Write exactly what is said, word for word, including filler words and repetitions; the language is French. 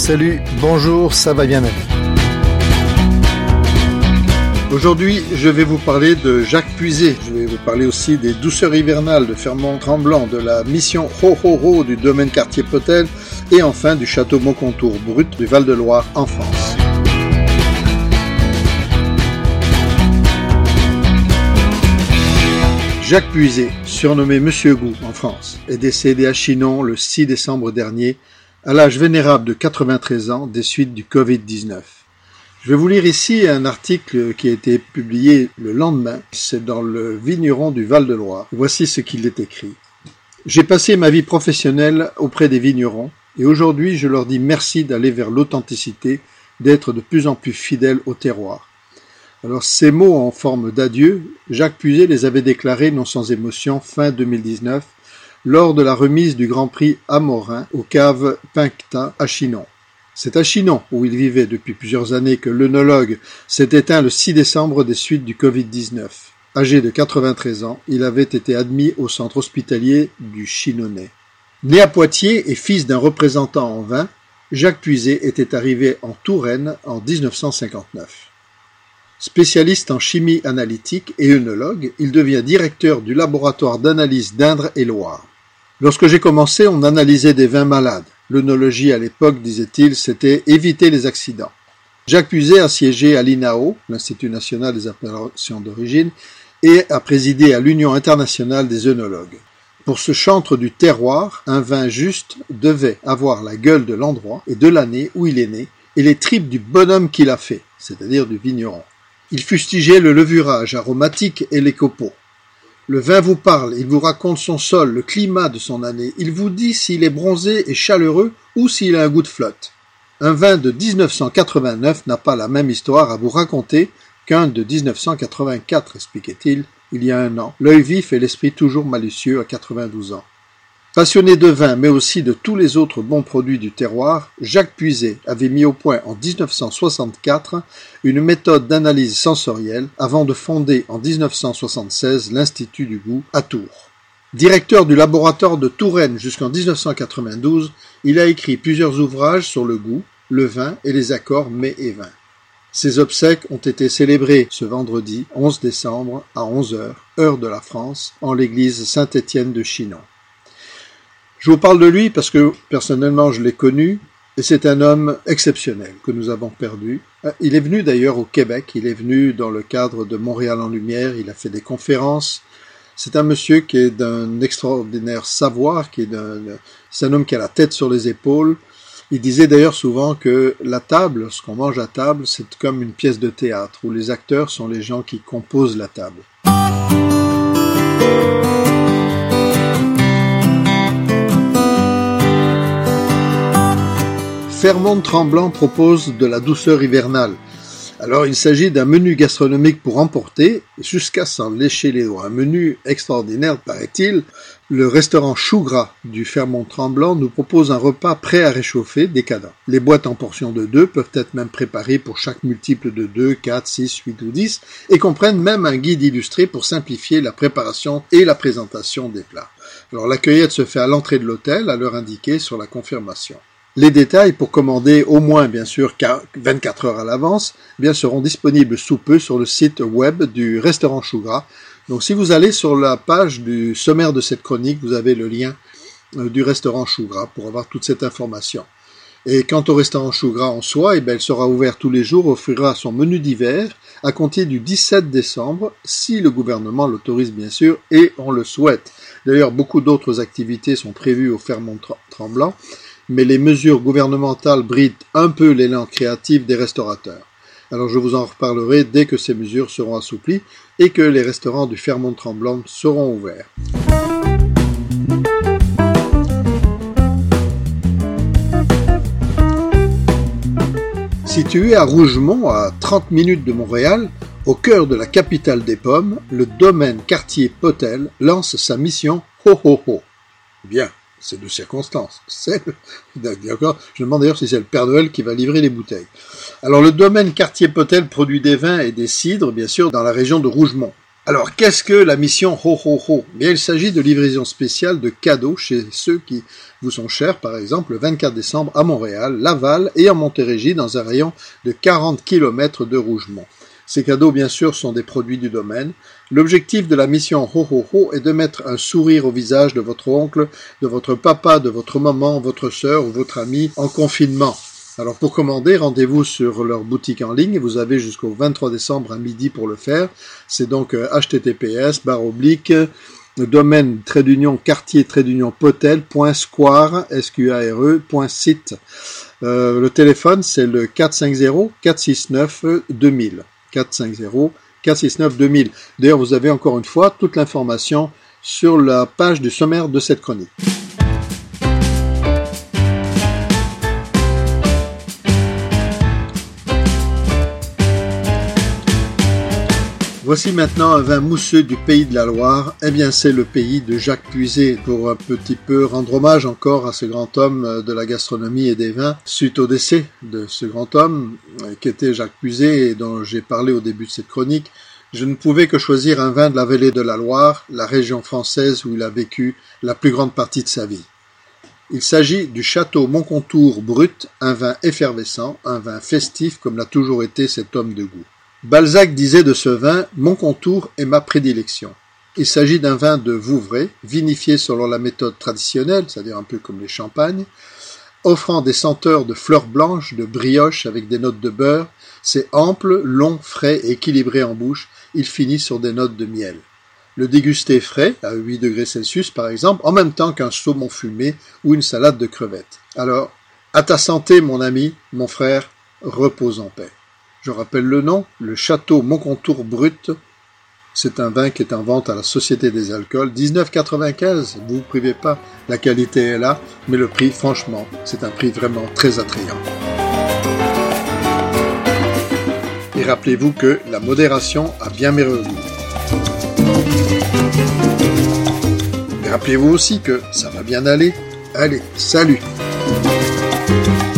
Salut, bonjour, ça va bien aller. Aujourd'hui, je vais vous parler de Jacques Puiset. Je vais vous parler aussi des douceurs hivernales de Fermont-Tremblant, de la mission Ho Ho Ho du domaine Cartier-Potel et enfin du château Maucontour brut du Val-de-Loire en France. Jacques Puiset, surnommé Monsieur Gou en France, est décédé à Chinon le six décembre dernier à l'âge vénérable de quatre-vingt-treize ans des suites du covid dix-neuf. Je vais vous lire ici un article qui a été publié le lendemain, c'est dans le Vigneron du Val-de-Loire. Voici ce qu'il est écrit. J'ai passé ma vie professionnelle auprès des vignerons et aujourd'hui je leur dis merci d'aller vers l'authenticité, d'être de plus en plus fidèles au terroir. Alors ces mots en forme d'adieu, Jacques Puiset les avait déclarés non sans émotion fin deux mille dix-neuf lors de la remise du Grand Prix Amorin aux caves Pincta à Chinon. C'est à Chinon, où il vivait depuis plusieurs années, que l'œnologue s'est éteint le six décembre des suites du covid dix-neuf. Âgé de quatre-vingt-treize ans, il avait été admis au centre hospitalier du Chinonnais. Né à Poitiers et fils d'un représentant en vin, Jacques Puiset était arrivé en Touraine en dix-neuf cent cinquante-neuf. Spécialiste en chimie analytique et œnologue, il devient directeur du laboratoire d'analyse d'Indre et Loire. Lorsque j'ai commencé, on analysait des vins malades. L'œnologie à l'époque, disait-il, c'était éviter les accidents. Jacques Puiset a siégé à l'I N A O, l'Institut national des appellations d'origine, et a présidé à l'Union internationale des œnologues. Pour ce chantre du terroir, un vin juste devait avoir la gueule de l'endroit et de l'année où il est né, et les tripes du bonhomme qui l'a fait, c'est-à-dire du vigneron. Il fustigeait le levurage aromatique et les copeaux. Le vin vous parle, il vous raconte son sol, le climat de son année, il vous dit s'il est bronzé et chaleureux ou s'il a un goût de flotte. Un vin de dix-neuf cent quatre-vingt-neuf n'a pas la même histoire à vous raconter qu'un de dix-neuf cent quatre-vingt-quatre, expliquait-il, il y a un an, l'œil vif et l'esprit toujours malicieux à quatre-vingt-douze ans. Passionné de vin, mais aussi de tous les autres bons produits du terroir, Jacques Puiset avait mis au point en dix-neuf cent soixante-quatre une méthode d'analyse sensorielle avant de fonder en dix-neuf cent soixante-seize l'Institut du goût à Tours. Directeur du laboratoire de Touraine jusqu'en dix-neuf cent quatre-vingt-douze, il a écrit plusieurs ouvrages sur le goût, le vin et les accords mets et vins. Ses obsèques ont été célébrées ce vendredi onze décembre à onze heures, heure de la France, en l'église Saint-Étienne de Chinon. Je vous parle de lui parce que, personnellement, je l'ai connu, et c'est un homme exceptionnel que nous avons perdu. Il est venu d'ailleurs au Québec, il est venu dans le cadre de Montréal en Lumière, il a fait des conférences. C'est un monsieur qui est d'un extraordinaire savoir, qui est d'un, c'est un homme qui a la tête sur les épaules. Il disait d'ailleurs souvent que la table, ce qu'on mange à table, c'est comme une pièce de théâtre, où les acteurs sont les gens qui composent la table. Fermont-Tremblant propose de la douceur hivernale. Alors il s'agit d'un menu gastronomique pour emporter, jusqu'à s'en lécher les doigts. Un menu extraordinaire, paraît-il. Le restaurant Chou Gras du Fermont-Tremblant nous propose un repas prêt à réchauffer, décadent. Les boîtes en portions de deux peuvent être même préparées pour chaque multiple de deux, quatre, six, huit ou dix, et comprennent même un guide illustré pour simplifier la préparation et la présentation des plats. Alors la cueillette se fait à l'entrée de l'hôtel, à l'heure indiquée sur la confirmation. Les détails pour commander au moins, bien sûr, vingt-quatre heures à l'avance, bien seront disponibles sous peu sur le site web du restaurant Chou Gras. Donc, si vous allez sur la page du sommaire de cette chronique, vous avez le lien du restaurant Chou Gras pour avoir toute cette information. Et quant au restaurant Chou Gras en soi, eh bien, il sera ouvert tous les jours, offrira son menu d'hiver à compter du dix-sept décembre, si le gouvernement l'autorise, bien sûr, et on le souhaite. D'ailleurs, beaucoup d'autres activités sont prévues au Fermont-Tremblant, mais les mesures gouvernementales brident un peu l'élan créatif des restaurateurs. Alors je vous en reparlerai dès que ces mesures seront assouplies et que les restaurants du Fermont-Tremblant seront ouverts. Situé à Rougemont, à trente minutes de Montréal, au cœur de la capitale des pommes, le domaine Cartier-Potel lance sa mission Ho Ho Ho. Bien. C'est de circonstance. C'est le... D'accord. Je me demande d'ailleurs si c'est le Père Noël qui va livrer les bouteilles. Alors, le domaine Cartier-Potel produit des vins et des cidres, bien sûr, dans la région de Rougemont. Alors, qu'est-ce que la mission Ho Ho Ho? Bien, il s'agit de livraison spéciale de cadeaux chez ceux qui vous sont chers, par exemple le vingt-quatre décembre à Montréal, Laval et en Montérégie dans un rayon de quarante kilomètres de Rougemont. Ces cadeaux, bien sûr, sont des produits du domaine. L'objectif de la mission Ho Ho Ho est de mettre un sourire au visage de votre oncle, de votre papa, de votre maman, votre sœur ou votre ami en confinement. Alors pour commander, rendez-vous sur leur boutique en ligne. Vous avez jusqu'au vingt-trois décembre à midi pour le faire. C'est donc h t t p s barre oblique domaine trait d'union quartier trait d'union potel point square s q a r e point site. Euh, le téléphone c'est le quatre cinq zéro quatre six neuf deux mille. quatre cinq zéro quatre six neuf deux mille. D'ailleurs, vous avez encore une fois toute l'information sur la page du sommaire de cette chronique. Voici maintenant un vin mousseux du pays de la Loire. Eh bien, c'est le pays de Jacques Puiset, pour un petit peu rendre hommage encore à ce grand homme de la gastronomie et des vins. Suite au décès de ce grand homme, qui était Jacques Puiset et dont j'ai parlé au début de cette chronique, je ne pouvais que choisir un vin de la vallée de la Loire, la région française où il a vécu la plus grande partie de sa vie. Il s'agit du Château Moncontour Brut, un vin effervescent, un vin festif comme l'a toujours été cet homme de goût. Balzac disait de ce vin « Moncontour est ma prédilection ». Il s'agit d'un vin de Vouvray, vinifié selon la méthode traditionnelle, c'est-à-dire un peu comme les champagnes, offrant des senteurs de fleurs blanches, de brioche avec des notes de beurre. C'est ample, long, frais et équilibré en bouche. Il finit sur des notes de miel. Le déguster frais, à huit degrés Celsius par exemple, en même temps qu'un saumon fumé ou une salade de crevettes. Alors, à ta santé mon ami, mon frère, repose en paix. Je rappelle le nom, le Château Moncontour Brut. C'est un vin qui est en vente à la Société des Alcools. dix-neuf quatre-vingt-quinze, vous ne vous privez pas, la qualité est là, mais le prix, franchement, c'est un prix vraiment très attrayant. Et rappelez-vous que la modération a bien meilleur goût. Et rappelez-vous aussi que ça va bien aller. Allez, salut!